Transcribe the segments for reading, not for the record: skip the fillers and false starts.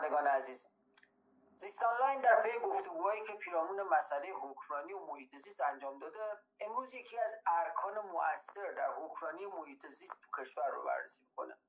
شنوندگان عزیز، زیست آنلاین در پی گفتگوهایی که پیرامون مسئله حکمرانی و محیط زیست انجام داده، امروز یکی از ارکان مؤثر در حکمرانی محیط زیست تو کشور رو بررسی میکنه.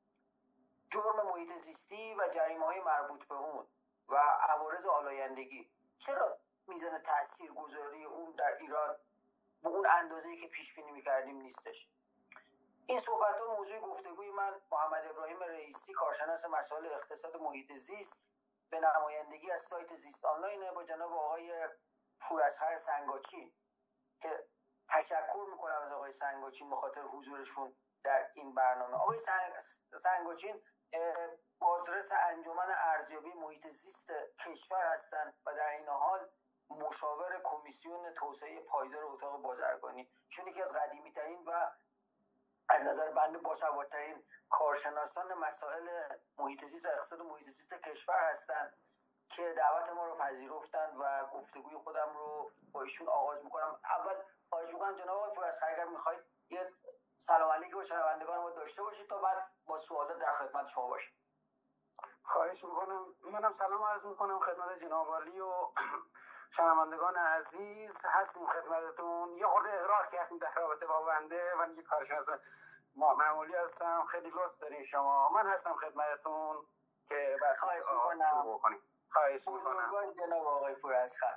جرم محیط زیستی و جریمه‌های مربوط به اون و عوارض آلایندگی. چرا میزان تاثیرگذاری اون در ایران به اون اندازه‌ای که پیش بینی می‌کردیم نیستش؟ این صحبت‌ها موضوع گفتگوی من محمد ابراهیم رئیسی، کارشناس مسائل اقتصاد محیط زیست، به نمایندگی از سایت زیست آنلاین با جناب آقای پوراسخر سنگاچی که تشکر میکنم از آقای سنگاچین به خاطر حضورشون در این برنامه. آقای سنگاچین بازرس انجمن ارزیابی محیط زیست کشور هستند و در این حال مشاور کمیسیون توسعه پایدار اتاق بازرگانی. ایشون یکی از قدیمی ترین و از نظر بنده باسوادترین کارشناسان مسائل محیط زیست و اقتصاد محیط زیست کشور هستند که دعوت ما رو پذیرفتند و گفتگوی خودم رو با ایشون آغاز میکنم. اول خواهش میکنم جناب آقای پوراسخر اگر میخواید یه سلام علیکم با شنوندگان ما داشته باشید تا بعد با سوالات در خدمت شما باشیم. خواهش میکنم. منم سلام عرض میکنم خدمت جناب عالی و شنوندگان عزیز. هستیم خدمتتون. یه خورده اغراق کردیم در رابطه با بنده. من یه کارشناس معمولی هستم. خیلی لطف دارین شما. من هستم خدمتتون که بحث شروع کنیم. خواهش میکنم. بزرگوار جناب آقای پوراسخر.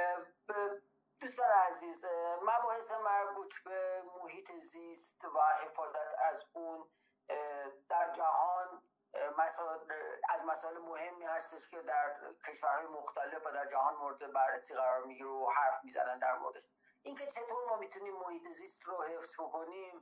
دوستان عزیز، مباحث مربوط به محیط زیست و حفاظت از اون در جهان از مسائل مهمی هستش که در کشورهای مختلف و در جهان مورد بررسی قرار میگیره و حرف میزنن در موردش. اینکه چطور ما میتونیم محیط زیست رو حفظ بکنیم،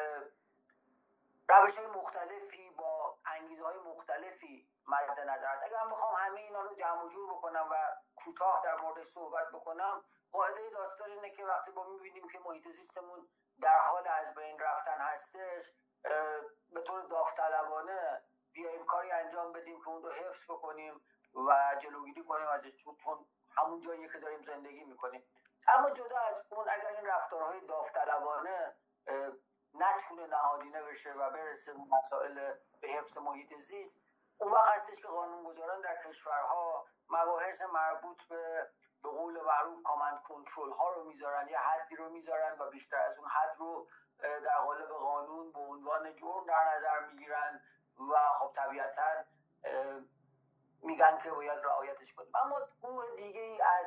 روش‌های مختلفی با انگیزه‌های مختلفی مد نظر است. اگر من بخوام همه اینا رو جمع و جور بکنم و کوتاه در موردش صحبت بکنم، قاعده داستان اینه که وقتی ما می‌بینیم که محیط زیستمون در حال از بین رفتن هستش، به طور داوطلبانه بیایم کاری انجام بدیم که اون رو حفظ بکنیم و جلوگیری کنیم ازش، چون همون جاییه که داریم زندگی می‌کنیم. اما جدا از اون، اگر این رفتارهای داوطلبانه نتونه نهادینه بشه و برسه مسائل به حفظ محیط زیست، اون وقت هستش که قانونگذاران در کشورها مباحث مربوط به قول معروف کامند کنترل ها رو میذارن، یه حدی رو میذارن و بیشتر از اون حد رو در قالب قانون به عنوان جرم در نظر میگیرن و خب طبیعتا میگن که باید رعایتش کنیم. اما گروه دیگه ای از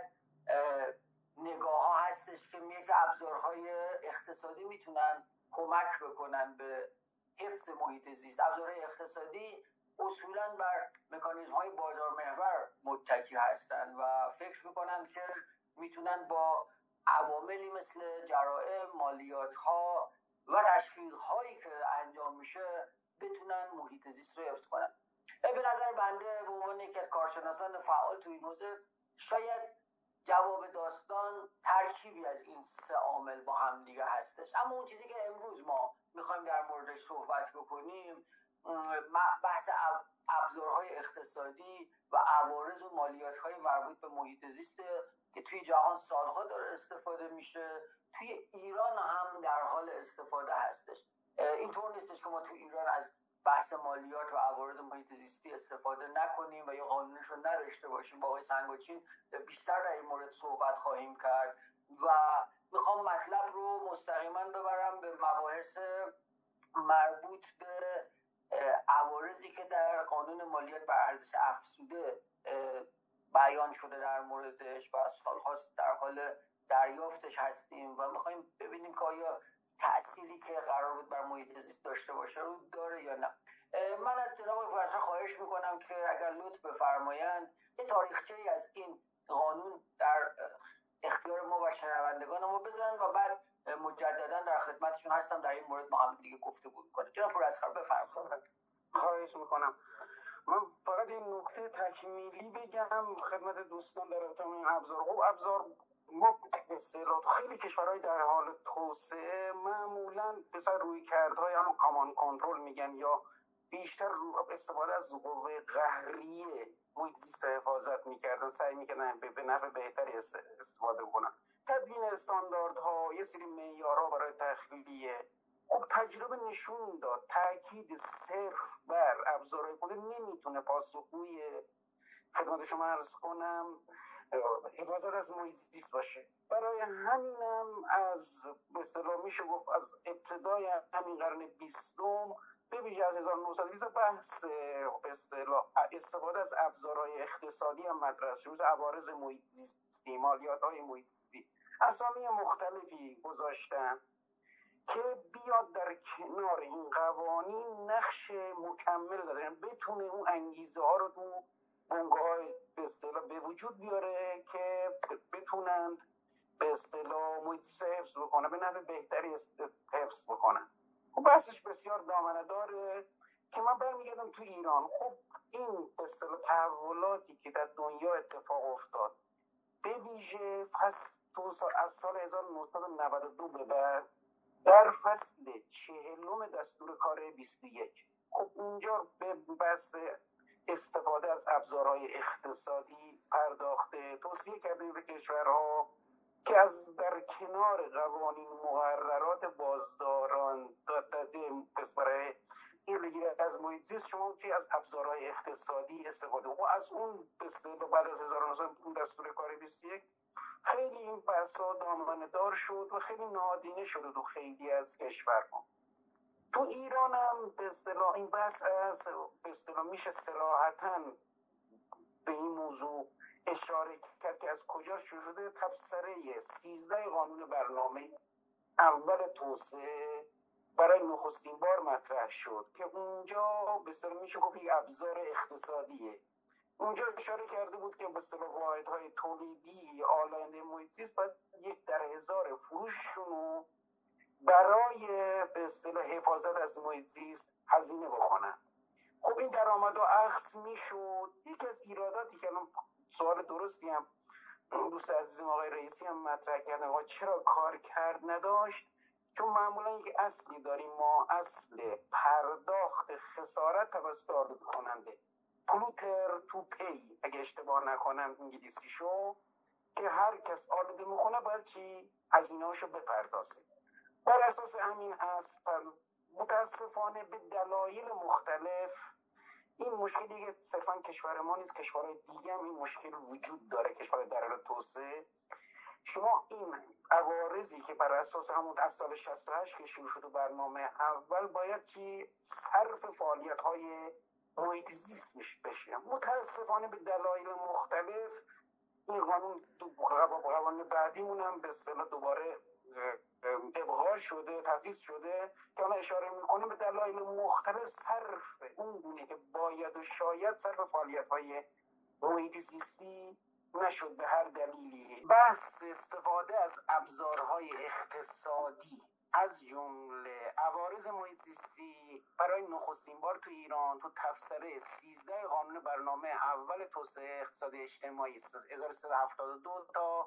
نگاه ها هستش که میگه که ابزارهای اقتصادی میتونن کمک بکنن به حفظ محیط زیست. ابزارهای اقتصادی اصولاً بر مکانیزم های بازار محور متکی هستن و فکر میکنن که میتونن با عواملی مثل جرائم، مالیات ها و تشویق هایی که انجام میشه بتونن محیط زیست رو حفظ کنن. به نظر بنده به عنوان یکی از کارشناسان فعال تو این حوزه، شاید جواب داستان ترکیبی از این سه عامل با هم دیگه هستش. اما اون چیزی که امروز ما میخوایم در موردش صحبت بکنیم، بحث ابزارهای اقتصادی و عوارض و مالیات‌های مربوط به محیط زیست که توی جهان سالها داره استفاده میشه، توی ایران هم در حال استفاده هستش. اینطور نیستش که ما توی ایران از بحث مالیات و عوارض محیط زیستی استفاده نکنیم و یا قانونش رو نداشته باشیم. با آقای سنگاچین بیشتر در این مورد صحبت خواهیم کرد و میخوام مطلب رو مستقیما ببرم به مباحث مربوط به عوارضی که در قانون مالیات بر ارزش افزوده بیان شده در موردش و سالهاست در حال دریافتش هستیم و میخوایم ببینیم که آیا تأثیری که قرار بود بر محیط زیست داشته باشه رو داره یا نه. من از جناب پوراسخر خواهش میکنم که اگر لطف بفرمایند یه تاریخچه‌ای از این قانون در اختیار ما و شنوندگان ما بذارن و بعد مجددا در خدمتشون هستم در این مورد با هم دیگه گفتگو می‌کنیم. جناب پوراسخر بفرمایید. خواهش میکنم. من فقط این نکته تکمیلی بگم خدمت دوستان در رابطه با این ابزار. خب ابزار ما اصطلاحات خیلی کشورهای در حال توسعه معمولاً به سر رویکردهای همون کامان کنترل میگن یا بیشتر استفاده از قوه قهریه محیط زیست حفاظت میکردن، سعی میکردن به نفع بهتری استفاده کنن. تدوین استانداردها، یه سری معیارها برای تخلیه خب تجربه نشون داد تاکید صرف بر ابزارهای کلی نمیتونه پاسخگوی خدمت شما عرض کنم حفاظت از محیط زیست باشه. برای همینم از به اصطلاح میشه گفت از ابتدای همین قرن 20 به ویژه از 1920 بحث به اصطلاح استفاده از ابزارهای اقتصادی هم مطرح شد، مثل عوارض محیط زیستی، مالیات‌های محیط زیستی، اسامی مختلفی گذاشتن که بیاد در کنار این قوانین نقش مکمل داره، بتونه اون انگیزه ها رو تو بنگاه‌های به اصطلاح به وجود بیاره که بتونند به اصطلاح محیط زیست حفظ بکنه، به نحو بهتری حفظ بکنن. خب بحثش بسیار دامنه داره که من برمیگردم تو ایران. خب این به اصطلاح تحولاتی که در دنیا اتفاق افتاد به ویژه از سال 1992 به بعد در فصل 40 دستور کار 21، خب اونجا به بحث استفاده از ابزارهای اقتصادی پرداخته، توصیه کرده به کشورها که از در کنار قوانین مقررات بازداران برای این بگیره از محیط زیست شما که از ابزارهای اقتصادی استفاده و از اون بعد از 1900 دستور کار 21 خیلی این بحثا دامنه دار شد و خیلی نادیده شده تو خیلی از کشورها. تو ایران هم به اصطلاح این بحث از به اصطلاح میشه صراحتاً به این موضوع اشاره کرد که از کجا شروع شده. تبصره 13 قانون برنامه اول توسعه برای نخستین بار مطرح شد که اونجا به اصطلاح میشه گفت یک ابزار اقتصادیه. اونجا اشاره کرده بود که به اصطلاح واحدهای تولیدی آلاینده محیط زیست باید 1/1000 فروششون رو برای به اصطلاح حفاظت از محیط زیست هزینه بکنن. خب این درآمد و اخذ میشد. یکی از ایراداتی که الان سوال درستی هم دوست عزیزم آقای رئیسی هم مطرح کردن چرا کار کرد نداشت، چون معمولا یک اصلی داریم ما، اصل پرداخت خسارت توسط آلوده کننده، پلوتر تو پی اگه اشتباه نکنم انگلیسیشو، که هر کس آلوده میکنه باید چی هزینه‌اشو بپردازه. بر اساس همین اصل متاسفانه به دلایل مختلف این مشکلی که صرفا کشور ما نیست، کشورهای دیگه هم این مشکل وجود داره، کشور در حال توسعه. شما این عوارضی که بر اساس همون از سال 68 که شروع شد برنامه اول باید چی صرف فعالیت‌های محیط زیست بشه، متاسفانه به دلایل مختلف این قانون بعدیمون هم به اصطلاح دوباره ابقا شده، تفیض شده که الان اشاره میکنه به دلایل مختلف صرف اون گونه که باید و شاید صرف فعالیت‌های محیط زیستی نشد به هر دلیلی. بحث استفاده از ابزارهای اقتصادی از جمله عوارض محیط زیستی برای نخستین بار تو ایران تو تبصره 13 قانون برنامه اول توسعه اقتصادی اجتماعی 1372 تا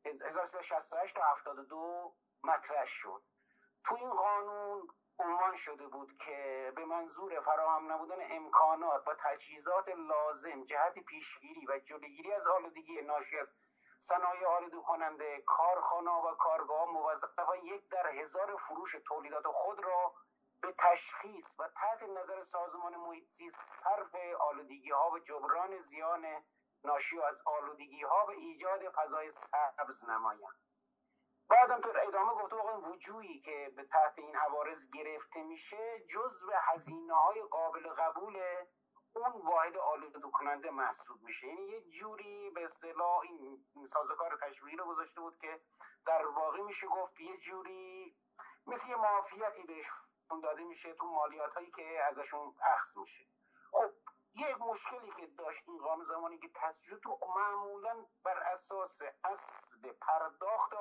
1368 تا 72 مطرح شد. تو این قانون عنوان شده بود که به منظور فراهم نبودن امکانات و تجهیزات لازم جهت پیشگیری و جلوگیری از آلودگی ناشی از صنایع آلوده کننده، کارخانه و کارگاه موظفان 1/1000 فروش تولیدات خود را به تشخیص و تحت نظر سازمان محیط زیست صرف آلودگی ها و جبران زیان ناشی از آلودگی ها و ایجاد فضای سبز نمایند. بعدم تو ادامه گفته واقعا وجوهی که به تحت این عوارض گرفته میشه جزو هزینه‌های قابل قبول اون واحد آلوده کننده محسوب میشه. یعنی یه جوری به اصطلاح این سازوکار تشبیهی رو گذاشته بود که در واقع میشه گفت یه جوری مثل یه معافیتی بهشون داده میشه تو مالیات هایی که ازشون اخذ میشه. خب یک مشکلی که داشت این قانون زمانی که تصویب شد، تو معمولا بر اساس اصل پرداخت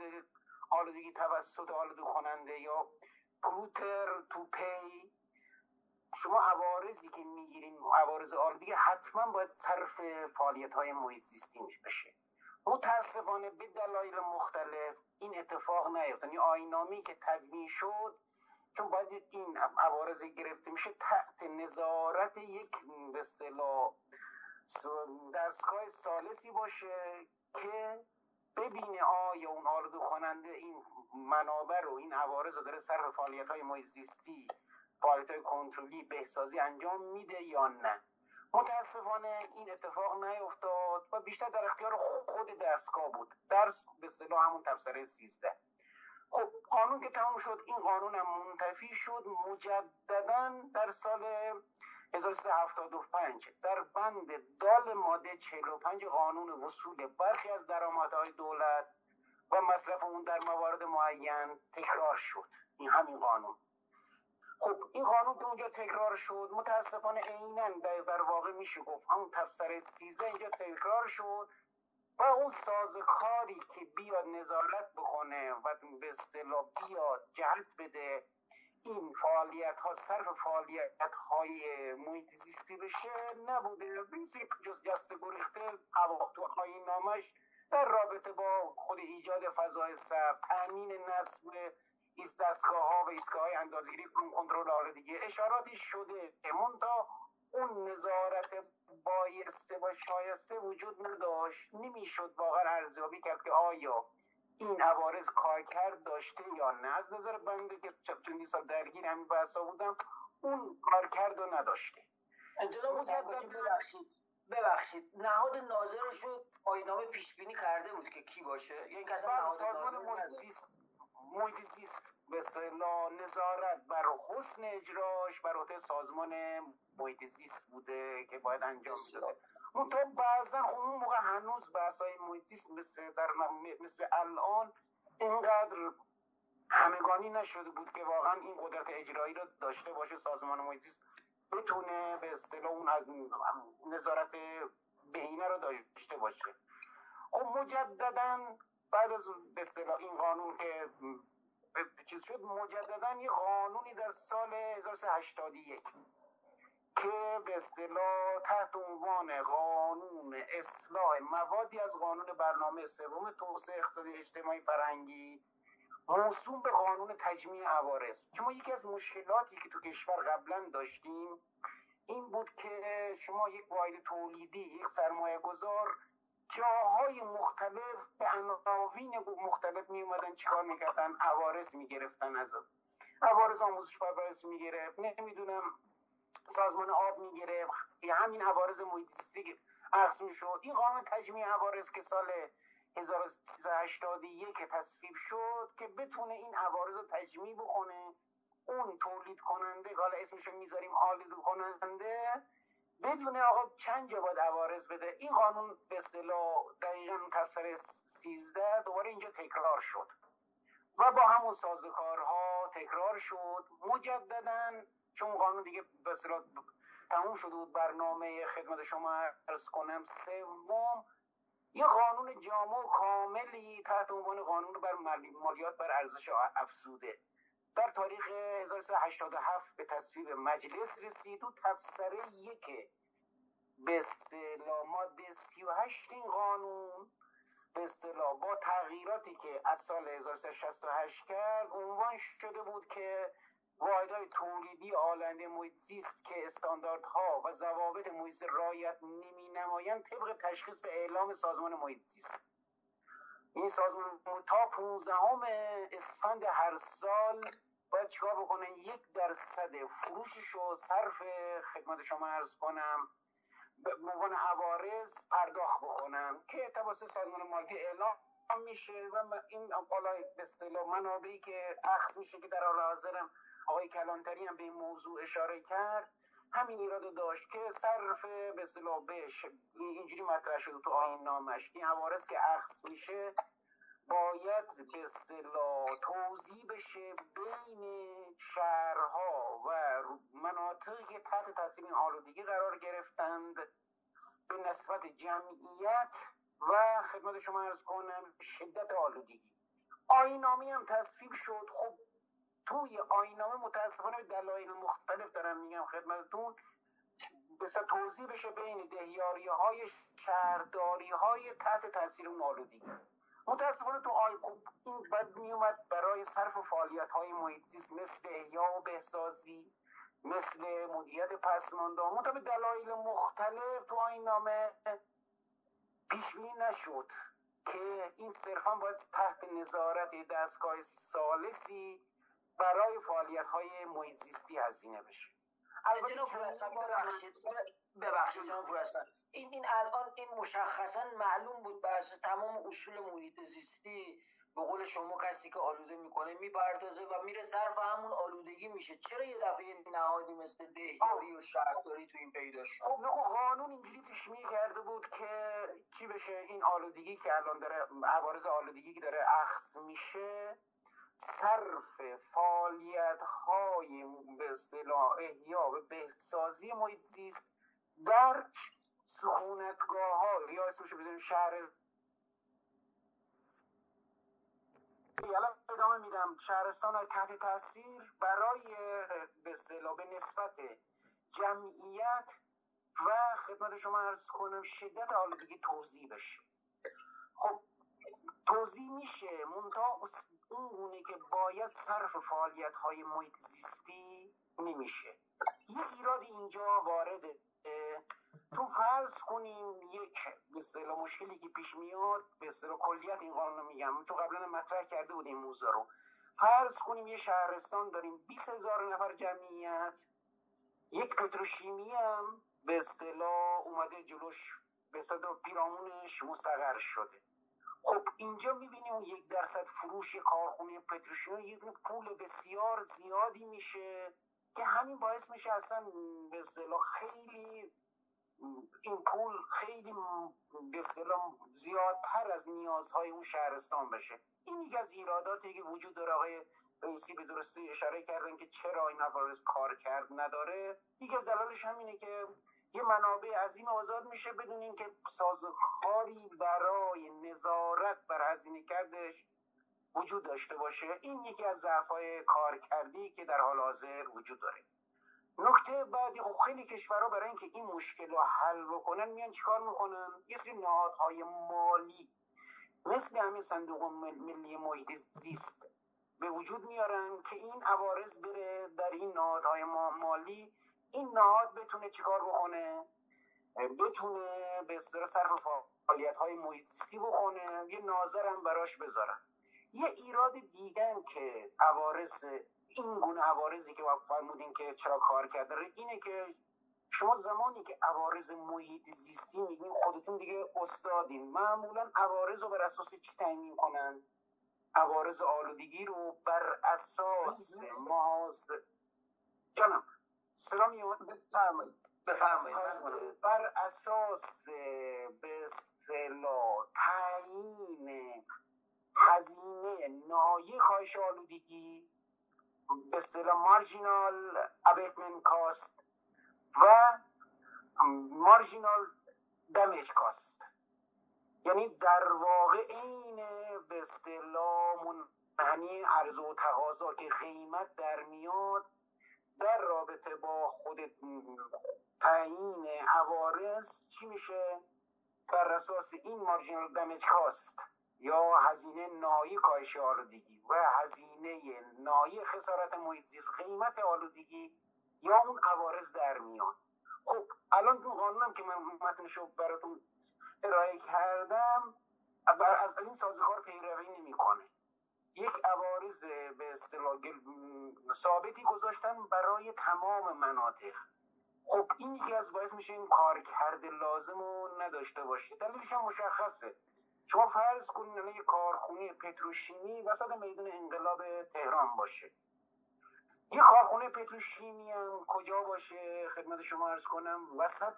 آلودگی توسط آلوده کننده یا پلوتر تو پی، شما عوارضی که میگیرین عوارض آلودگی حتما باید صرف فعالیت های محیط زیستی بشه. متاسفانه به دلایل مختلف این اتفاق نیفتاد. این آیین‌نامه‌ای که تدوین شد، چون باید این عوارض گرفته میشه تحت نظارت یک به اصطلاح دستگاه ثالثی باشه که ببینه آیا اون آلوده کننده این منابع رو، این عوارض رو داره صرف فعالیت‌های محیط زیستی، فعالیت‌های کنترلی بهسازی انجام میده یا نه. متاسفانه این اتفاق نیفتاد و بیشتر در اختیار خود دستگاه بود، در به اصطلاح همون تبصره 13. خب قانون که تموم شد، این قانون هم منتفی شد. مجددا در سال 1375 در بند دال ماده 45 قانون وصول برخی از درآمدهای دولت و مصرف اون در موارد معین تکرار شد. این همین قانون. خب این قانون که اونجا تکرار شد، متاسفانه عیناً در واقع میشه گفت همون تبصره 13 اینجا تکرار شد و اون سازوکاری که بیاد نظارت بکنه و به اصطلاح بیاد جهت بده این فعالیت ها صرف فعالیت های محیط زیستی بشه نبوده. بیسی جست گریخته تو آیین نامش در رابطه با خود ایجاد فضای سبز، تامین نصب دستگاه ها و ایستگاه های اندازه‌گیری کنترل آلودگی اشاراتی شده، منتها اون نظارت بایسته و شایسته وجود نداشت. نمیشد واقعا ارزیابی کرد که آیا این عوارض کارکرد داشته یا نه. از نظر بنده که چندین سال درگیر همین بحثا بودم، اون کارکرد رو نداشته. جناب ببخشید نهاد ناظرش رو آیین‌نامه پیش بینی کرده بود که کی باشه؟ یعنی کسی نهاد سازمان محیط زیست به اصطلاح نظارت بر حسن اجراش بر عهده سازمان محیط زیست بوده که باید انجام شده. منتها بعضا اون موقع هنوز بحث‌های محیط زیست مثل الان اینقدر همگانی نشده بود که واقعا این قدرت اجرایی رو داشته باشه سازمان محیط زیست بتونه به اصطلاح اون از نظارت بهینه رو داشته باشه. خب مجددا بعد از به اصطلاح این قانون که چیز شد، مجددا یه قانونی در سال 1381 که به اصطلاح تحت عنوان قانون اصلاح موادی از قانون برنامه سوم توسعه اقتصادی اجتماعی فرهنگی موسوم به قانون تجمیع عوارض. شما یکی از مشکلاتی که تو کشور قبلا داشتیم این بود که شما یک واحد تولیدی، یک سرمایه گذار جاهای مختلف به عناوین مختلف می اومدن چیکار میکردن؟ عوارض میگرفتن. از عوارض آموزش پرورش میگرفت، نمیدونم سازمان آب میگرفت، یا همین عوارض محیط زیستی عکس میشد. این قانون تجمیع عوارض که سال 1381 تصویب شد که بتونه این عوارض رو تجمیع بکنه، اون تولید کننده، حالا اسمشو میذاریم آلوده کننده، بدونه آقا چند جا باید عوارض بده. این قانون به اصطلاح دقیقاً تبصره 13 دوباره اینجا تکرار شد و با همون سازوکارها تکرار شد. مجدداً چون قانون دیگه به اصطلاح تموم شده بود، برنامه خدمت شما عرض کنم سوم یه قانون جامع و کاملی تحت عنوان قانون بر مالیات بر ارزش افزوده در تاریخ 1387 به تصویب مجلس رسید و تبصره یک به اصطلاح ماده 38 این قانون به اصطلاح با تغییراتی که از سال 1368 کرد عنوان شده بود که واحدهای تولیدی آلنده محیط زیست که استانداردها و ضوابط محیط زیست رعایت نمی‌نمایند طبق تشخیص به اعلام سازمان محیط زیست. این سازمان تا 15 اسفند هر سال باید چیکار بکنن؟ 1% فروششو صرف خدمت شما عرض کنم به عنوان عوارض پرداخت بکنن که توسط سازمان مالیاتی اعلام میشه و این بالای به اصطلاح منابعی که اخذ میشه که در حال حاضرم آقای کلانتری هم به این موضوع اشاره کرد، همین ایراد داشت که صرف به اصطلاح بهش اینجوری مطرح شده تو آیین نامش این عوارض که اخذ میشه باید به اصطلاح توزیع بشه بین شهرها و مناطقی که تحت تاثیر این آلودگی قرار گرفتند به نسبت جمعیت و خدمت شما عرض کنم شدت آلودگی. آیین‌نامه هم تصویب شد. خب توی آیین‌نامه متاسفانه به دلایل مختلف دارم میگم خدمتتون بسیار توزیع بشه بین دهیاری‌های شهرداری‌های تحت تاثیر اون آلودگی. متاسفانه تو این بد میومد برای صرف فعالیت‌های محیط زیست مثل احیا و بهسازی، مثل مدیریت پسمانده، به دلایل مختلف تو آیین نامه پیش بینی نشد که این صرفا باید تحت نظارت دستگاه ثالثی برای فعالیت‌های محیط زیستی هزینه بشه. جناب ببخشید جناب پوراسان، این الان این مشخصا معلوم بود بر اساس تمام اصول محیط زیستی، به قول شما کسی که آلوده میکنه میپردازه و میره صرف همون آلودگی میشه. چرا یه دفعه نهادی مثل دهیاری و شهرداری تو این پیدا شد؟ خب قانون اینجوری پیش کرده بود که چی بشه، این آلودگی که الان داره، عوارض آلودگی که داره اخذ میشه، صرف فعالیت‌های به اصطلاح احیا و بهسازی محیط زیست در سکونتگاه‌ها یا اسمش رو بزنیم شهر. الان ادامه میدم. شهرستان تحت تاثیر برای به اصطلاح به نسبت جمعیت و خدمت شما عرض کنم شدت آلودگی توزیع بشه. خب توزیع میشه، منتها اون گونه که باید صرف فعالیت های محیط زیستی نمیشه. یه ایراد اینجا وارده، چون فرض کنیم یک به اصطلاح مشکلی که پیش میاد، به اصطلاح کلیت این قانون رو میگم چون قبلا مطرح کرده بودیم موضوع رو، فرض کنیم یه شهرستان داریم 20,000 نفر جمعیت، یک پتروشیمی هم به اصطلاح اومده جلوش، به اصطلاح پیرامونش مستقر شده. خب اینجا میبینیم 1% فروش کارخونه پتروشیمی یک پول بسیار زیادی میشه که همین باعث میشه اصلا به اصطلاح خیلی این پول خیلی به اصطلاح زیادتر از نیازهای اون شهرستان بشه. این یکی از ایراداتی که وجود داره. آقای رئیسی به درستی اشاره کردن که چرا این عوارض کار کرد نداره. یکی از دلایلش همینه که یه منابع عظیم آزاد میشه بدون اینکه سازوکاری برای نظارت بر هزینه کردش وجود داشته باشه. این یکی از ضعف‌های کارکردی که در حال حاضر وجود داره. نکته بعدی، خب خیلی کشورها برای اینکه این مشکل رو حل بکنن میان چیکار میکنن؟ یه سری نهادهای مالی مثل همین صندوق ملی محیط زیست به وجود میارن که این عوارض بره در این نهادهای مالی، این نهاد بتونه چیکار بکنه؟ بتونه به اصطلاح صرف فعالیت‌های محیط زیستی بکنه، یه ناظر هم براش بذارن. یه ایراد دیگه که عوارض این گونه عوارضی که فرمودین که چرا کار کرده اینه که شما زمانی که عوارض محیط زیستی میگین خودتون دیگه استادین، معمولا عوارض رو بر اساس چی تعیین کنن؟ عوارض آلودگی رو بر اساس جانم صدا میاد؟ بفرمایید. بر اساس به اصطلاح تعیین هزینه نهایی کاهش آلودگی، به اصطلاح مارجینال ابیتمنت کاست و مارجینال دمیج کاست، یعنی در واقع این به اصطلاح منحنی عرضه و تقاضا که قیمت در میاد در رابطه با خود تعیین عوارض چی میشه؟ بر اساس این مارجینال دمیج کاست یا هزینه نهایی کاهش آلودگی و هزینه نهایی خسارت محیط زیست، قیمت آلودگی یا اون عوارض در میاد. خب الان تو قانونم که من متنشو براتون ارائه کردم از این سازوکار پیروی نمیکنه. یک عوارض به اصطلاح ثابتی گذاشتن برای تمام مناطق. خب این یکی از باعث میشه این کارکرد لازم رو نداشته باشه. دلیلش هم مشخصه. شما فرض کنین الان یک کارخونه پتروشیمی وسط میدان انقلاب تهران باشه. یک کارخونه پتروشیمی هم کجا باشه؟ خدمت شما عرض کنم وسط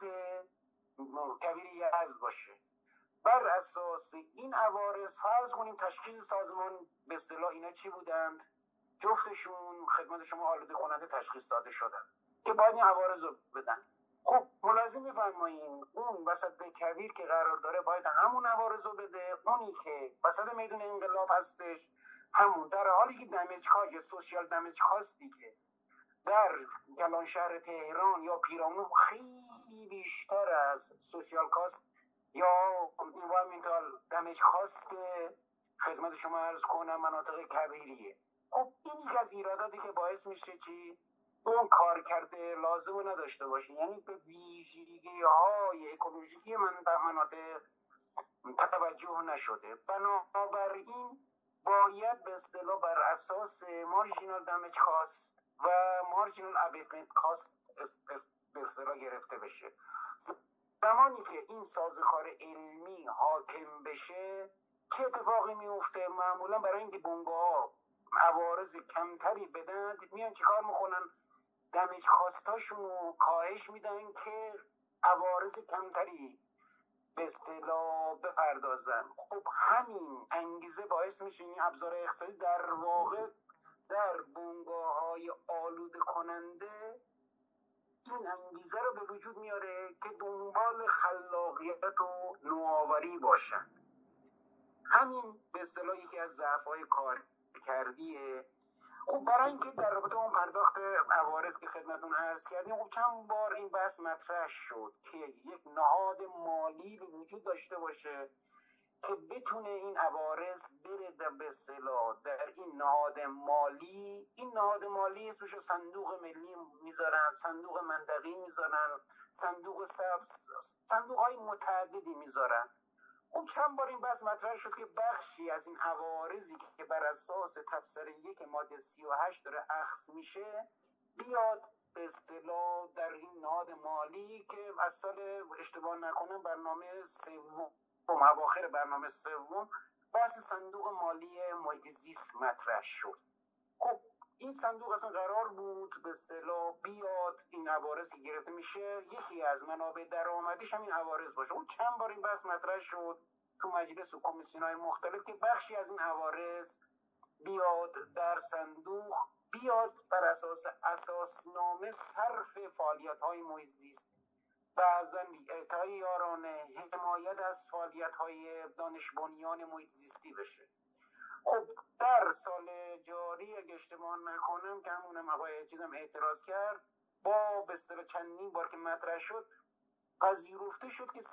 کویر یزد باشه. بر اساس این عوارض فرض کنیم تشخیص سازمان به اصطلاح اینا چی بودند؟ جفتشون خدمت شما آلوده کننده تشخیص داده شدن که باید این عوارض رو بدن. خب ملاحظه می‌فرمایید اون وسط کویر که قرار داره باید همون عوارض رو بده، اونی که وسط میدون انقلاب هستش همون، در حالی که دمیج کاست یا سوشیال دمیج کاستی که در کلان شهر تهران یا پیرامون خیلی بیشتر از سوشیال کاست یا انوایرمنتال دمیج کاست خدمت شما عرض کنم مناطق کویریه. خب این یک از ایراداتی که باعث میشه که اون کار کرده لازم رو نداشته باشه، یعنی به ویژگی های اکولوژیکی مناطق توجه نشده. بنابراین باید به اصطلاح بر اساس مارجینال دمیج کاست و مارجینال ابیتمنت کاست به اصطلاح گرفته بشه. زمانی که این سازوکار علمی حاکم بشه چه اتفاقی میفته؟ معمولا برای اینکه بنگاه‌ها عوارض کمتری بدن میان چیکار میکنن؟ دمیج کاستاشون رو کاهش میدن که عوارض کمتری به اصطلاح بپردازن. خب همین انگیزه باعث میشه این ابزار اقتصادی در واقع در بنگاه‌های آلوده کننده این انگیزه رو به وجود میاره که دنبال خلاقیت و نوآوری باشن. همین به اصطلاح یکی از ضعف‌های کارکردیه. خب برای اینکه در رابطه اون پرداخت عوارض که خدمتون عرض کردیم، خب چند بار این بحث مطرح شد که یک نهاد مالی به وجود داشته باشه که بتونه این عوارض بره به اصطلاح در این نهاد مالی. این نهاد مالی اسمشو صندوق ملی میذارن، صندوق منطقی میذارن، صندوق سبز، صندوق های متعددی میذارن. خب چند بار این بحث مطرح شد که بخشی از این عوارضی که بر اساس تبصره 1 ماده 38 داره اخذ میشه بیاد به اصطلاح در این نهاد مالی که از سال اشتباه نکنم برنامه سوم، اواخر برنامه سوم، بحث صندوق مالی محیط زیست مطرح شد. خب این صندوق اصلا قرار بود به اصطلاح بیاد این عوارض که گرفته میشه یکی از منابع درآمدیش هم این عوارض باشه. اون چند بار این بحث مطرح شد تو مجلس و کمیسیون‌های مختلف که بخشی از این عوارض بیاد در صندوق، بیاد بر اساس اساسنامه صرف فعالیت‌های محیط زیست، بعضا اعطای یارانه، حمایت از فعالیت‌های دانش بنیان محیط زیستی بشه. خب در سال جاری اگه اشتباه نکنم که همونم آقای چیزم اعتراض کرد، با به اصطلاح چندین بار که مطرح شد پذیرفته شد که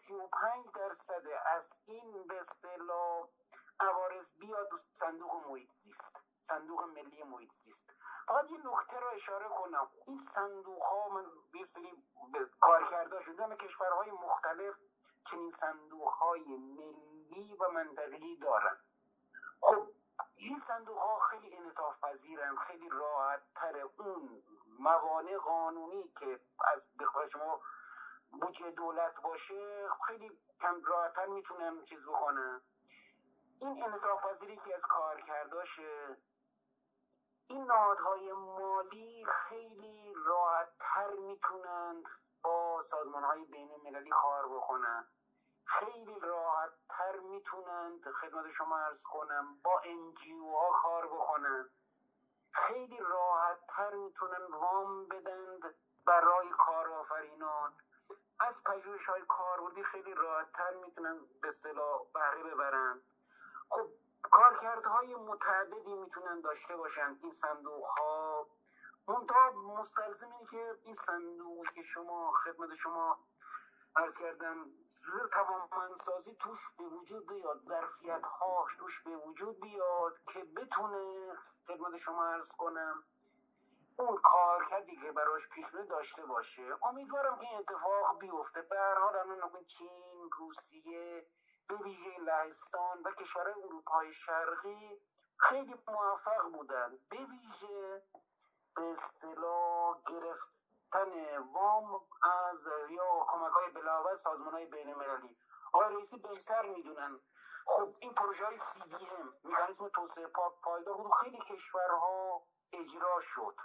35% از این به اصطلاح عوارض بیاد صندوق محیط زیست، صندوق ملی محیط زیست. فقط یه نکته رو اشاره کنم، این صندوق ها من یه سری کارکردا شدن کشورهای مختلف چنین صندوق های ملی و منطقی دارن. خب این صندوق ها خیلی انعطاف پذیرن، خیلی راحت تر اون موانع قانونی که از بخواه شما بودجه دولت باشه خیلی کم راحت تر میتونن چیز بکنن. این انعطاف پذیری که از کارکرداشه، این نهادهای مالی خیلی راحت تر میتونن با سازمان های بین المللی کار بکنن، خیلی راحت تر میتونن خدمت شما عرض کنم با NGO ها کار بکنن، خیلی راحت تر میتونن وام بدن برای کارآفرینان، از پژوهش های کاربردی خیلی راحت تر میتونن به اصطلاح بهره ببرن. خب کارکردهای متعددی میتونن داشته باشن این صندوق ها. منتها مستلزم اینه که این صندوقی که شما خدمت شما عرض کردم توانمندسازی توش به وجود بیاد، ظرفیت هاش توش به وجود بیاد که بتونه خدمت شما عرض کنم اون کارکردی که براش پیش میره داشته باشه. امیدوارم که این اتفاق بیفته. به هر حال الان چین، روسیه، به ویژه لهستان و کشورهای اروپای شرقی خیلی موفق بودن به ویژه به اصطلاح گرفتن وام از یا کمک‌های بلاول سازمان‌های بین‌المللی. آقای رئیسی بهتر میدونن. خب این پروژه های CDM مکانیزم توسعه پایدار بود خیلی کشورها اجرا شد.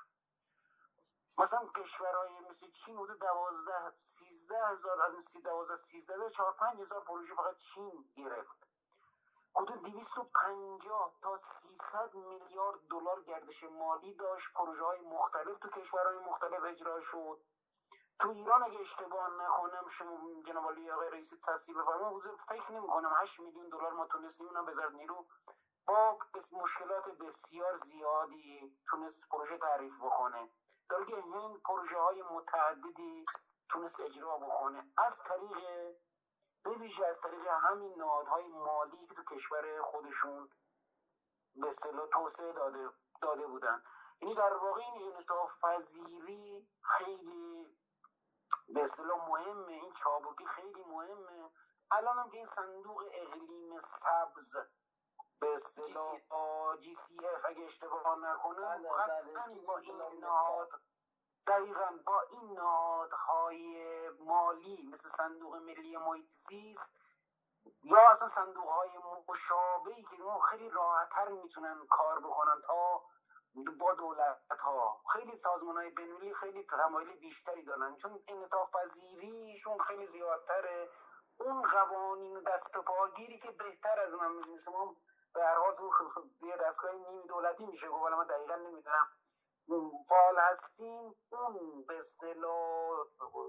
مثلا کشورهای مثل چین حدود 12-13 هزار از این 12-13 4-5 هزار پروژه فقط چین گرفت. حدود 250 تا 300 میلیارد دلار گردش مالی داشت، پروژه های مختلف تو کشورهای مختلف اجرا شد. تو ایران اگه اشتباه نکنم شما جناب عالی آقای رئیسی تصحیح بفرمایید، حدود فکر نمی‌کنم 8 میلیون دلار ما تونستیم، اونم وزارت نیرو با مشکلات بسیار زیادی تونست پروژه تعریف بکنه. در که هند پروژه های متعددی تونست اجرا بکنه از طریق به ویژه از طریق همین نهادهای مالی که تو کشور خودشون به اصطلاح توسعه داده بودن. یعنی در واقع این انعطاف پذیری خیلی به اصطلاح مهمه، این چابکی خیلی مهمه الان هم که این صندوق اقلیم سبز به اصطلاح GCF اگه اشتباه نکنم قطعا با این نهاد دقیقا با این نهادهای مالی مثل صندوق ملی محیط زیست یا اصلا صندوق های مشابهی که خیلی راحت‌تر میتونن کار بکنن تا با دولت ها. خیلی سازمان های بین‌المللی خیلی تمایل بیشتری دارن چون انعطاف پذیریشون خیلی زیادتره. اون قوانین دست و پاگیری که بهتر از من میدونست، ما به هر حال تو یه دستگاه نیمی دولتی میشه گفت، ولی من دقیقا نمیدونم فعال هستیم، اون به اصطلاح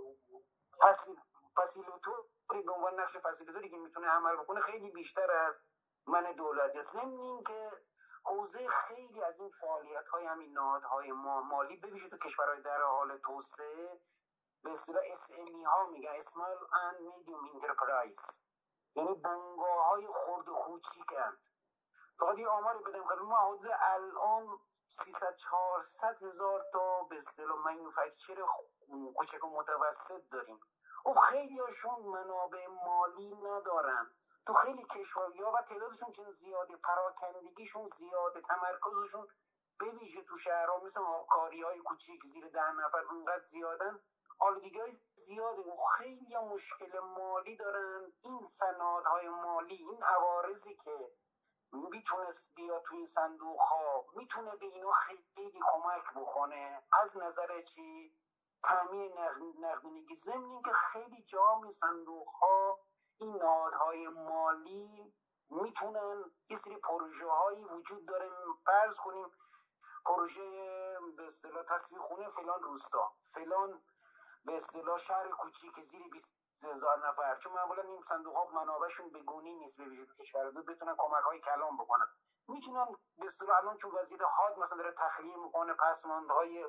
فسیلتوری به عنوان نقش فسیلتوری که میتونه عمل بکنه خیلی بیشتر از من دولت. ضمن این که حوزه خیلی از این فعالیت های همین نهادهای مالی بویژه تو کشورهای در حال توسعه به اصطلاح SME ها میگن Small and Medium Enterprise، یعنی بنگاه های خرد و کوچیکن. فقط یه آماری بدم خدمت ما، حدود الان 300-400 هزار تا به اصطلاح مانیفکتچر کوچک و متوسط داریم. خب خیلی هاشون منابع مالی ندارن، تو خیلی کشورها و تعدادشون چون زیاده، پراکندگیشون زیاده، تمرکزشون به ویژه تو شهرها مثل آبکاری های کوچیک زیر 10 نفر اونقدر زیادن، آلودگی های زیاده و خیلی مشکل مالی دارن. این سندهای مالی، این عوارضی که میتونست بیا توی صندوق ها میتونه به اینا خیلی کمک بکنه از نظر چی؟ تامین نقدینگی. ضمن اینکه خیلی جا صندوق ها این نهادهای مالی میتونن یه سری پروژه هایی وجود داره، فرض کنیم پروژه به اصطلاح تصفیه خونه فلان روستا، فلان به اصطلاح شهر کوچیک زیر 20,000 نفر، چون معمولا این صندوق ها منابعشون به گونی نیست به ویژه کشور دو، بتونن کمک های کلان بکنن. میتونن به اصطلاح الان چون وزیر حاد مثلا داره تخلیه میکنه پسماندهای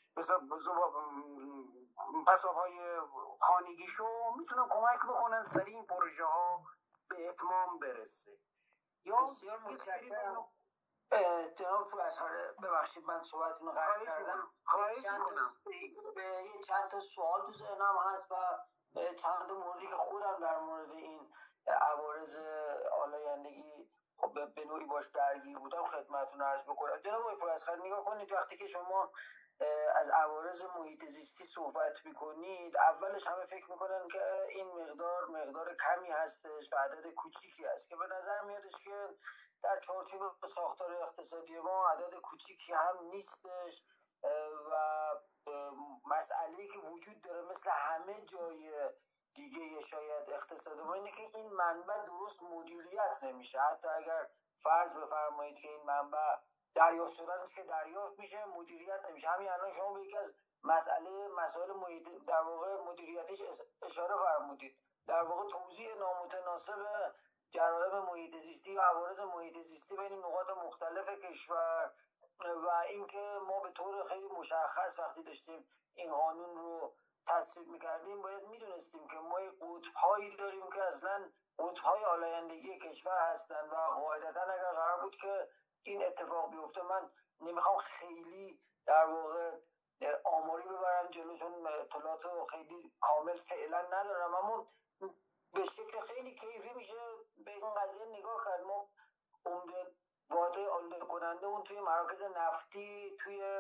پساب‌های خانگیشو، میتونن کمک بکنن سریع این پروژه ها به اتمام برسه. یا بسیار متشکرم جناب پوراسرار، ببخشید من صحبتتون رو قطع کردم. یه چند تا سوال تو ذهنم هست و چند تا موردی که خودم در مورد این عوارض آلایندگی خب به نوعی باش درگیر بودم خدمتتون عرض بکنم. جناب پوراسرار نگاه کنید، وقتی که شما از عوارض محیط زیستی صحبت میکنید، اولش همه فکر میکنن که این مقدار کمی هستش و عدد کوچیکی هست که به نظر میادش که در چارچوب ساختار اقتصادی ما عدد کوچیکی هم نیستش و مسئله‌ای که وجود داره مثل همه جای دیگه شاید اقتصاد ما اینه که این منبع درست مدیریت نمیشه. حتی اگر فرض بفرمایید که این منبع دریافت شدنش که دریافت میشه، مدیریت نمیشه. همین الان شما به یکی از مسائل محیط در واقع مدیریتش اشاره فرمودید، در واقع توزیع نامتناسب جرائم محیط زیستی و عوارض محیط زیستی بین نقاط مختلف کشور و اینکه ما به طور خیلی مشخص وقتی داشتیم این قانون رو تصویب میکردیم باید میدونستیم که ما قطب‌هایی داریم که اصلا قطب‌های آلایندگی کشور هستن و قاعدتا اگر قرار بود که این اتفاق بیفته، من نمیخوام خیلی در واقع آماری ببرم جلو چون اطلاعات خیلی کامل فعلا ندارم، اما به شکل خیلی کیفی میشه به این قضیه نگاه کرد. ما عمده واحدهای آلوده کننده اون توی مراکز نفتی، توی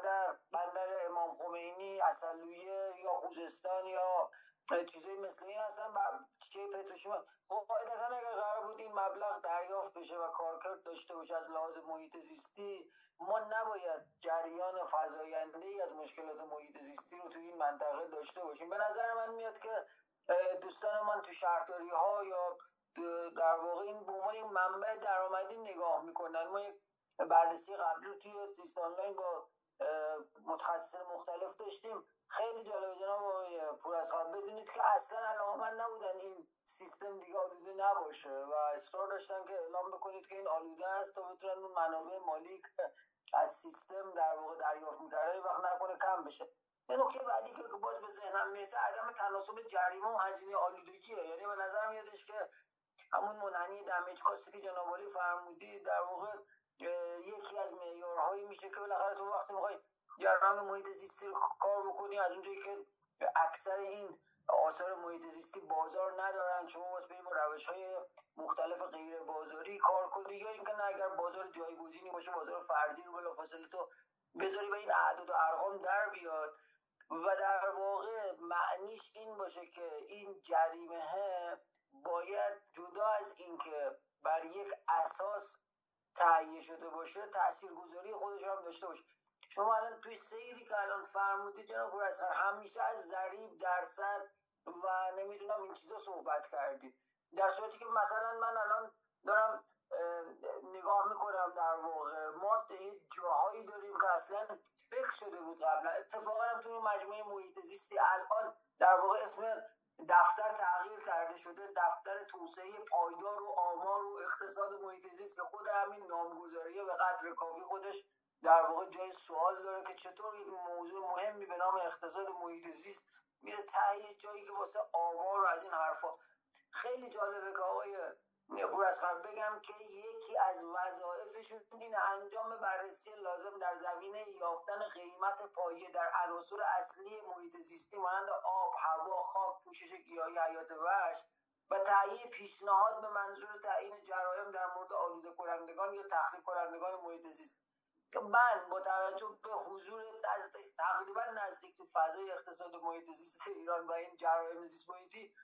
بندر امام خمینی، عسلویه یا خوزستان یا چیزایی مثل این هستن، چه پتروشیمی. قاعدتا اگر قرار بود این مبلغ دریافت بشه و کارکرد داشته باشه از لحاظ محیط زیستی، ما نباید جریان فزاینده‌ای از مشکلات محیط زیستی رو توی این منطقه داشته باشیم. به نظر من میاد که دوستان من تو شهرداری ها یا در واقع این به عنوان یک منبع درآمدی نگاه میکنن. ما یک بررسی قبلی رو توی زیست آنلاین با متخصص مختلف داشتیم. خیلی جالب جناب آقای پوراسرار، بدونید که اصلا علاقه‌مند نبودن این سیستم دیگه آلوده نباشه و اصرار داشتن که اعلام بکنید که این آلوده است تا بتونن اون منابع مالی از سیستم در واقع دریافت می‌کردن وقت نکنه کم بشه. یه نکته بعدی که باز به ذهنم میرسه عدم تناسب جریمه و هزینه آلودگیه. یعنی به نظر میادش که همون منحنی دمیج کاستی که جناب عالی فرمودی در واقع یکی از معیارهایی میشه که بالاخره تو وقتی میخوای جرایم محیط زیستی رو کار بکنی، از اونجایی که اکثر این آثار محیط زیستی بازار ندارن، شما واسه برید با روش‌های مختلف غیر بازاری کار کنی، یا اینکه نه اگر بازار جایگزینی باشه بازار فرضی رو بلافاصله تو بذاری و این اعداد و ارقام در بیاد و در واقع معنیش این باشه که این جریمه باید جدا از اینکه بر یک اساس تهیه شده باشه تاثیرگذاری خودش هم داشته باشه. شما الان توی سیری که الان فرمودید جناب پروفسور همیشه از ضریب درصد و نمیدونم این چیزا صحبت کردید، در صورتی که مثلا من الان دارم نگاه میکنم در واقع ما جاهایی داریم که اصلا فکر شده بود قبلا. اتفاقا هم توی مجموعه محیط زیستی الان در واقع اسم دفتر تغییر کرده شده، دفتر توسعه پایدار و آمار و اقتصاد محیط زیست، که خود همین نامگذاری به قدر کافی خودش در واقع جای سوال داره که چطور یک موضوع مهمی به نام اقتصاد محیط زیست میره ته جایی که واسه آمار و از این حرفا. خیلی جالبه که آقای پوراسخر بگم که یکی از وظایفشون اینه انجام بررسی لازم در زمینه یافتن قیمت پایه در عناصر اصلی محیط زیستی مانند آب، هوا، خاک، پوشش گیاهی، حیات وحش و تهیه پیشنهاد به منظور تعیین جرایم در مورد آلوده کنندگان یا تخریب کنندگان محیط زیست. که من با توجه به حضور تقریبا نزدیک تو فضای اقتصاد محیط زیست ایران و این جرایم زیست محیطی،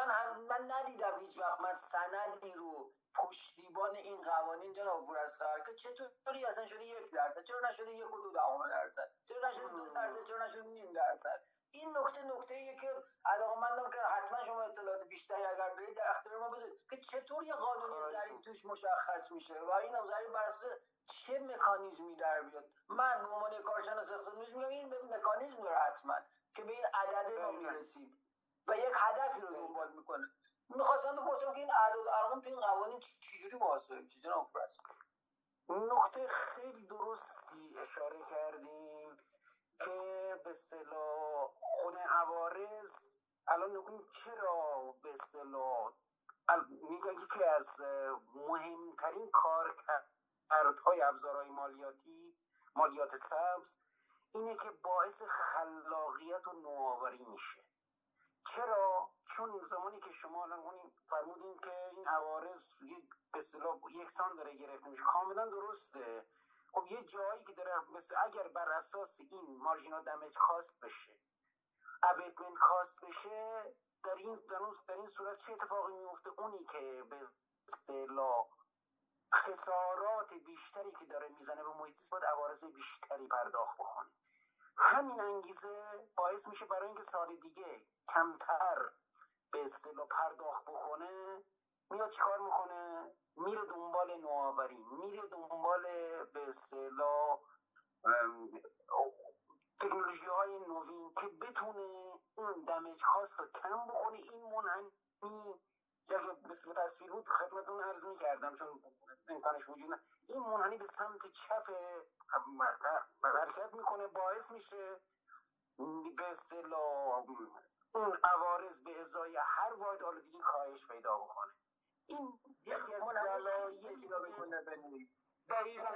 من ندیدم هیچ وقت من سندی رو پشتیبان این قوانین جناب پوراسخر که چطوری اصلا شده 1%، چرا نشده 1.2%، چرا نشده 2%، چرا نشده 0.5%. این نکته‌ایه که علاقه‌مندم که حتما شما اطلاعات بیشتری اگر دارید در اختیار ما بذارید که چطور یه قانونی ضریب توش مشخص میشه و این ضریب بر اساس چه مکانیزمی در بیاد. من به عنوان کارشناس اقتصادی میگم این مکانیزم داره حتما که به این عدده ما میرسیم و یک هدفی رو دنبال میکنه. میخواستم بپرسم که این اعداد و ارقام تو این قوانین چجوری محاسبه میشه جناب پروفسور؟ نکته خیلی درستی اشاره کردیم که به اصطلاح خود عوارض الان نگیم چرا به اصطلاح میگن یکی از مهمترین کارکردهای ابزارهای مالیات سبز اینه که باعث خلاقیت و نوآوری میشه. چرا؟ چون زمانی که شما الان فرمودین که این عوارض به اصطلاح یکسان داره گرفته میشه، کاملا درسته. خب یه جایی که داره اگر بر اساس این مارژینال دمیج کاست بشه، ابیتمنت کاست بشه، در این صورت چه اتفاقی میفته؟ اونی که به اصطلاح خسارات بیشتری که داره میزنه رو محیط زیست باید عوارض بیشتری پرداخت بکنه. همین انگیزه باعث میشه برای اینکه سال دیگه کمتر به اصطلاح پرداخت بکنه، میاد چیکار میکنه؟ میره دنبال نوآوری، میره دنبال به اصطلاح تکنولوژی های نوین که بتونه اون دمیج کاست رو کم بکنه. این منحنی اگه مثل تصویر بود خدمتتون عرض میکردم چون امکانش وجود نه، این منحنی به سمت چپ حرکت میکنه، باعث میشه به اصطلاح اون عوارض به ازای هر واحد آلودگی کاهش پیدا بکنه. این یکی از دلایلی دقیقاً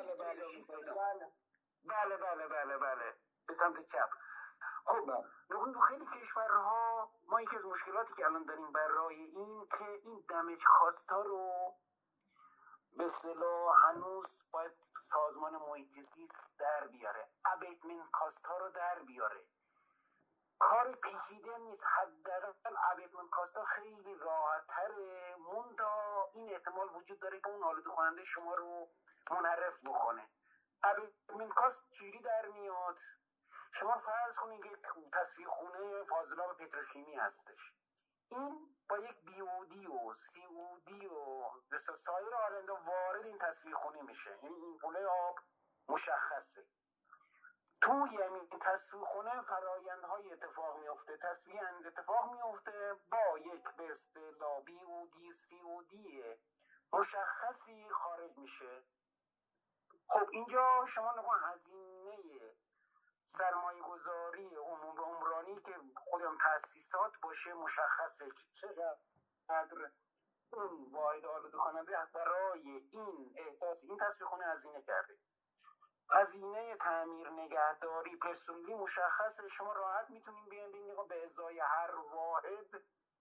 بله به سمت چپ. خب نگون تو خیلی کشورها ما یکی از مشکلاتی که الان داریم برای این که این دمیج کاستا رو به اصطلاح هنوز باید سازمان محیط زیست در بیاره، ابیتمنت کاست ها رو در بیاره. کار پیچیده نیست، حداقل ابیتمنت کاست ها خیلی راحت تره، منتها این احتمال وجود داره که اون آلوده کننده شما رو منحرف بکنه. ابیتمنت کاست چجوری در میاد؟ شما فرض کنید یک تصفیه خونه فاضلاب پتروشیمی هستش، این با یک بی او دی و سی او دی و سایر آلنده وارد این تصفیه خونه میشه، یعنی این پوله آب مشخصه. توی این تصفیه خونه فرایندهای اتفاق میفته، تصفیه اتفاق میفته با یک به اصطلاح بی او دی سی او دی مشخصی خارج میشه. خب اینجا شما نگاه هزینه سرمایه گذاری عمرانی که خودم تأسیسات باشه مشخصه چقدر اون واحد آلوده کننده برای این احداث این تصفیه خونه هزینه کرده. هزینه تعمیر نگهداری پرسنلی مشخصه، شما راحت میتونین بیان به ازای هر واحد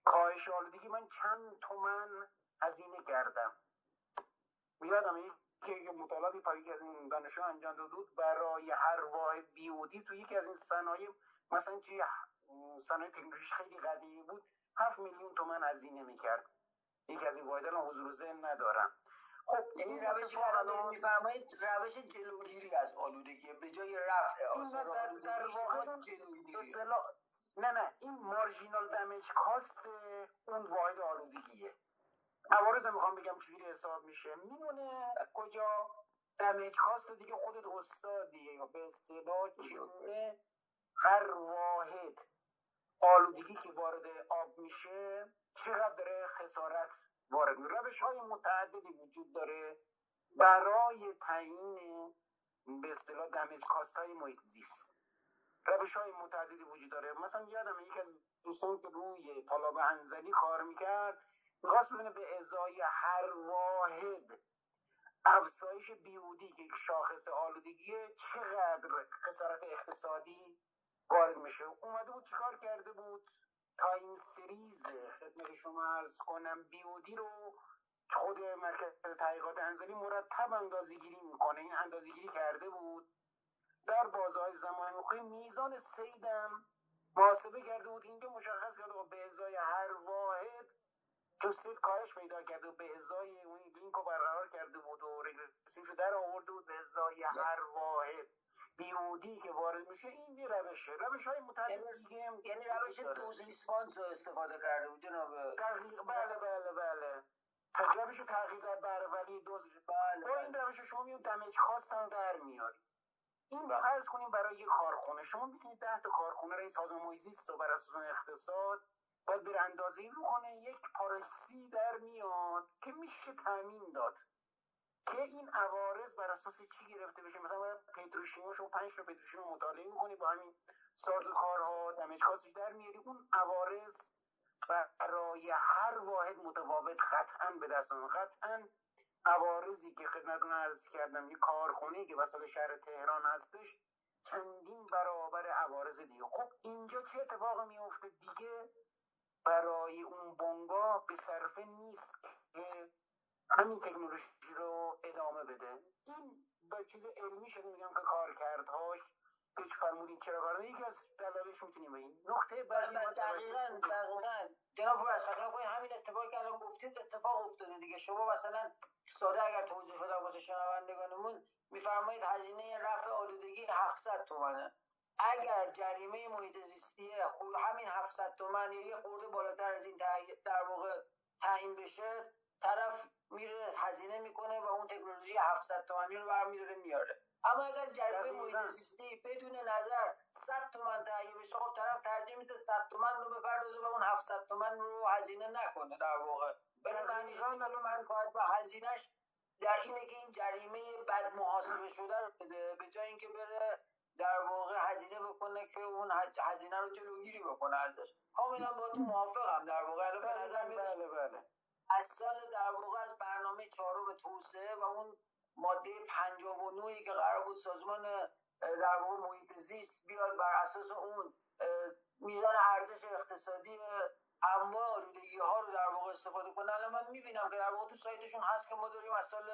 کاهش آلودگی من چند تومن هزینه کردم. میادم یکی مطالعاتی پایی از این دانشجو انجام داده بود برای هر واحد بیودی تو یکی از این صنایع، مثلا چی صنایع تکنولوژی خیلی قدیمی بود، 7 میلیون تومن هزینه میکرد. یکی از این واحدها الان حضور ذهن ندارم. خب این روشی که الان میفرمایید روش جلوگیری از آلودگی، به جای رفع آثار آلودگی در واقع جلوگیری. نه این مارژینال دمیج کاست اون واحد آلودگیه. عوارض میخوام بگم چجوری حساب میشه. میمونه کجا؟ دمیج کاست دیگه خودت استادیه، یا به اصطلاح چونه هر واحد آلودگی که وارد آب میشه چقدر داره خسارت وارد میشه. روش های متعددی وجود داره برای تعیین به اصطلاح دمیج کاست های محیط زیست. روش های متعددی وجود داره. مثلا یادم یکی از دوستان که روی تالاب انزلی کار میکرد میخواست ببینه به ازای هر واحد افزایش بیودی که یک شاخص آلودگیه چقدر خسارت اقتصادی وارد میشه. اومده بود چیکار کرده بود؟ تایم سریز خدمت شما عرض کنم بیودی رو خود مرکز تحقیقات انزلی مرتب اندازه‌گیری میکنه. این اندازه‌گیری کرده بود در بازه‌های زمانی مخی میزان سیدم محاسبه کرده بود. اینجا مشخص کرده به ازای هر واحد چون سید کاهش پیدا کرده و به ازای اون لینک رو برقرار کرده بود و رگرسیوشو در آورده بود به ازای هر واحد بیودی که وارد میشه. این یه روشه. روش های متعدد دیگه یعنی روش دوز ریسپانس رو استفاده کرده بود جناب. بله روش تغییر در بهره‌وری دوز. با این روش شما میون دمیج کاست هم در میاری. این فرض کنیم برای یک کارخونه شما میتونید 10 تا کارخونه را این سازمان محیط زیست رو بر اساس اقتصاد باید بر اندازه‌ای بکنه، یک پالیسی در میاد که میشه تامین داد که این عوارض بر اساس چی گرفته بشه. مثلا برای پتروشیمی شما 5 تا پتروشیمی مطالعه می‌کنی با همین سازوکارها دمیج کاستش در میاری، اون عوارض برای هر واحد متفاوت قطعاً به دست میاد. قطعاً عوارضی که خدمتتون عرض کردم یک کارخونه که وسط شهر تهران هستش چندین برابر عوارض دیگه. خب اینجا چه اتفاقی میفته دیگه؟ برای اون بنگاه به صرفه نیست که همین تکنولوژی رو ادامه بده. این با چیز علمی شد میگم که کارکردهاش پیش فرمودین چرا کار یکی از دلایلش میتونیم بگیم. نقطه بعدی دقیقاً جناب پروفسور فکر کنید همین اتفاقی که الان گفتید اتفاق افتاده دیگه. شما مثلا ساده اگر توضیح بدم واسه شنوندگانمون، میفرمایید هزینه رفع آلودگی 700 تومانه. اگر جریمه محیط زیستیه خب همین 700 تومان یا یه خورده بالاتر از این در واقع تعیین بشه، طرف میره هزینه میکنه و اون تکنولوژی 700 تومانی رو برمی‌داره میاره. اما اگر جریمه محیط زیستی بدون نظر 100 تومان تهیه بشه، خب طرف ترجیح میده 100 تومان رو بپردازه و اون 700 تومان رو هزینه نکنه. در واقع برای معنیش من باید با هزینهش در اینه که این جریمه بد محاسبه شده رو بده، به جای اینکه بره در واقع هزینه بکنه که اون هزینه رو جلوگیری بکنه ازش. کاملا با تو موافقم. در واقع به نظر میاد از سال در واقع از برنامه 4 توسعه و اون ماده 59 که قرار بود سازمان در واقع محیط زیست بیاد بر اساس اون میزان ارزش اقتصادی انواع آلودگی ها رو در واقع استفاده کنه. الان من میبینم که در واقع تو سایتشون هست که ما داریم از سال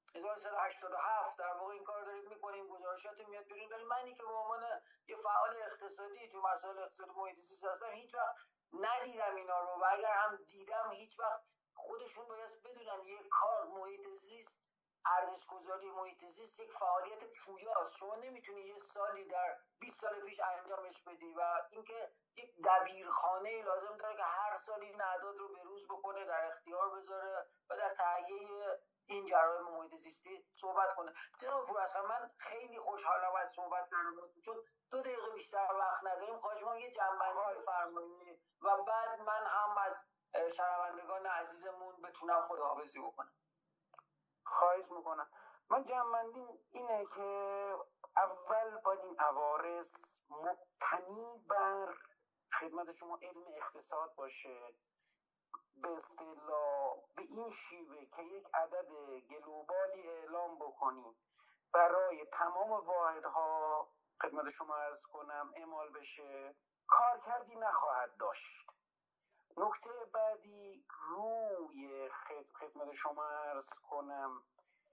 1187 در واقع این کار داریم میکنیم، گزارشات میاد بیرون. ولی منی که به عنوان یه فعال اقتصادی تو مسائل اقتصادی محیط زیست هستم هیچ وقت ندیدم اینا رو، و اگر هم دیدم هیچ وقت خودشون باید بدونن یک کار محیط زیست، ارزش گذاری محیط زیست یک فعالیت پویاست. شما نمیتونی یه سالی در 20 سال پیش انجامش بدی و اینکه یک دبیرخانه لازم داره که هر سال این اعداد رو بروز بکنه، در اختیار بذاره و در تهیه این جرایم محیط زیستی صحبت کنه. جناب پروفسور من خیلی خوشحالم از صحبت کردم، چون 2 دقیقه بیشتر وقت نداریم. خواهش می‌کنم یه جنبندی بفرمایید و بعد من هم از شنوندگان عزیزمون بتونم خداحافظی بکنم. خواهش میکنم. من جنبندیم اینه که اول باید این عوارض مبتنی بر خدمت شما علم اقتصاد باشه، به اصطلاح به این شیوه که یک عدد گلوبالی اعلام بکنیم برای تمام واحدها خدمت شما عرض کنم اعمال بشه، کارکردی نخواهد داشت. نکته بعدی روی خدمت شما عرض کنم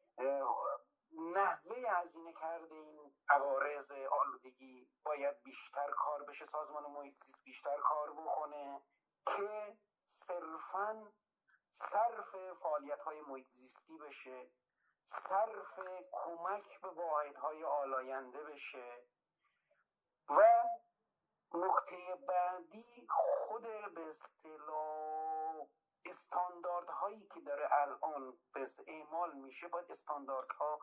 نحوه هزینه کرده این عوارض آلودگی باید بیشتر کار بشه، سازمان محیط زیست بیشتر کار بکنه که صرفاً صرف فعالیت‌های محیط زیستی بشه، صرف کمک به واحدهای آلاینده بشه. و نکته بعدی خود به اصطلاح استانداردهایی که داره الان به اعمال میشه، باید استانداردها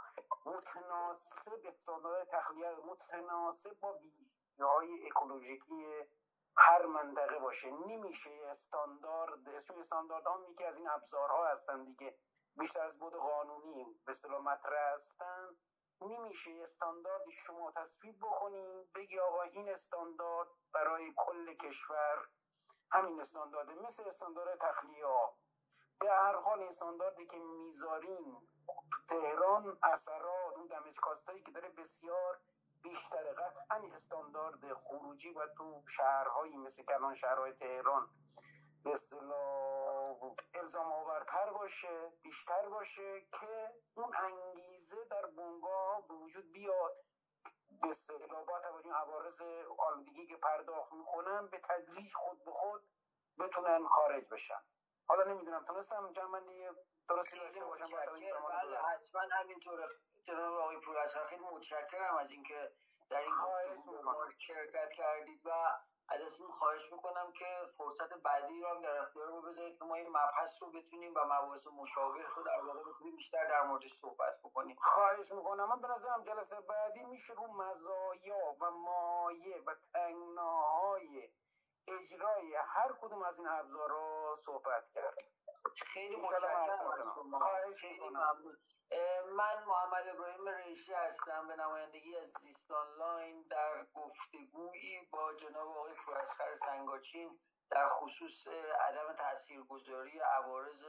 متناسب، استاندارد تخلیه متناسب با ویژگی‌های اکولوژیکی هر منطقه باشه. نمیشه استاندارد، چون استانداردها یکی از این ابزارها هستن دیگه، بیشتر از بود قانونی به اصطلاح مطرح هستن. نمیشه استانداردی شما تصویب بکنید بگی آقا این استاندارد برای کل کشور همین استاندارده، مثل استاندارد تخلیه ها. به هر حال استانداردی که میذارین تهران اثرات اون دمج کاستایی که داره بسیار بیشتره، قطعا استاندارد خروجی و تو شهرهایی مثل کلان شهرهای تهران به اصطلاح الزام آورتر باشه، بیشتر باشه، که اون انگیزه در بنگاه به وجود بیاد. به اصطلاح با توجه عوارض آلودگی که پرداخت میکنن به تدریج خود به خود بتونن خارج بشن. حالا نمیدونم تونستم جمع‌بندی درستی داشته باشم با توجه زمان بله حتما همینطوره جناب آقای پوراصغر. خیلی متشکرم از اینکه در این گفتگو شرکت کردید و ازتون خواهش میکنم که فرصت بعدی رو هم در اختیار ما بذارید که ما این مبحث رو بتونیم و مباحث مشابه رو در واقع بتونیم بیشتر در موردش صحبت بکنیم. خواهش میکنم. من به نظرم جلسه بعدی میشه رو مزایا و مایه و تنگناهای اجرای هر کدوم از این ابزارها صحبت کرد. خیلی متشکرم از شما. خیلی ممنون. من محمد ابراهیم ریشی هستم به نمایندگی از زیست آنلاین در گفتگویی با جناب آقای پوراصغر سنگاچین در خصوص عدم تاثیرگذاری عوارض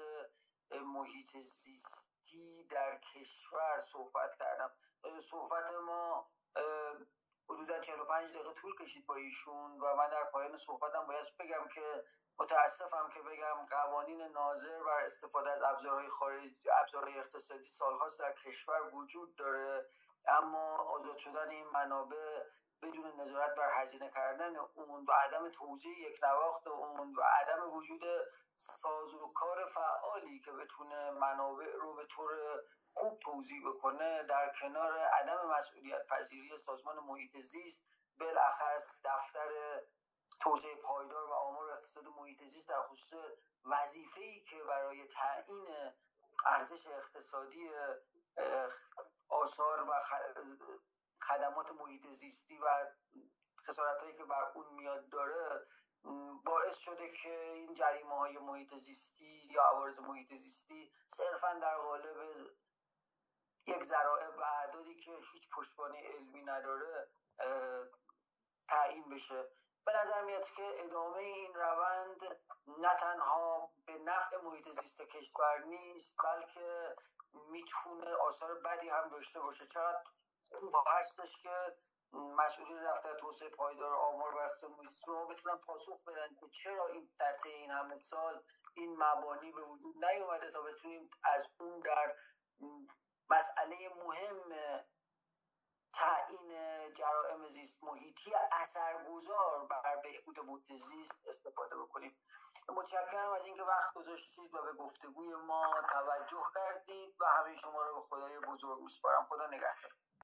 محیط زیستی در کشور صحبت کردم. صحبت ما حدودا 45 دقیقه طول کشید با ایشون و من در پایان صحبتم باید بگم که متاسفم که بگم قوانین ناظر بر استفاده از ابزارهای خارجی، ابزارهای اقتصادی سالهاست در کشور وجود داره، اما آزاد شدن این منابع بدون نظارت بر هزینه کردن اون و عدم توزیع یک نواخت اون و عدم وجود سازوکار فعالی که بتونه منابع رو به طور خوب توزیع بکنه، در کنار عدم مسئولیت پذیری سازمان محیط زیست، بالاخص دفتر توسعه پایدار و آمار اقتصاد محیط زیست در خصوص وظیفه‌ای که برای تعیین ارزش اقتصادی آثار و خدمات محیط زیستی و خسارت‌هایی که بر اون میاد داره، باعث شده که این جریمه‌های محیط زیستی یا عوارض محیط زیستی صرفاً در قالب یک ذرائع و اعدادی که هیچ پشتوانه علمی نداره تعیین بشه. به نظر میاد که ادامه این روند نه تنها به نفع محیط زیست کشور نیست، بلکه میتونه آثار بدی هم داشته باشه. چقدر خوب هستش که مسئولین دفتر توسعه پایدار آمار و اقتصاد محیط زیست رو بتونن پاسخ بدن که چرا این در طی این همه سال این مبانی به وجود نیومده تا بتونیم از اون در مسئله مهم تعیین جرائم زیست محیطی اثرگذار بر بهبود محیط زیست استفاده بکنیم. متشکرم از اینکه وقت گذاشتید و به گفتگوی ما توجه کردید و همه شما رو به خدای بزرگ میسپارم. خدا نگهدار.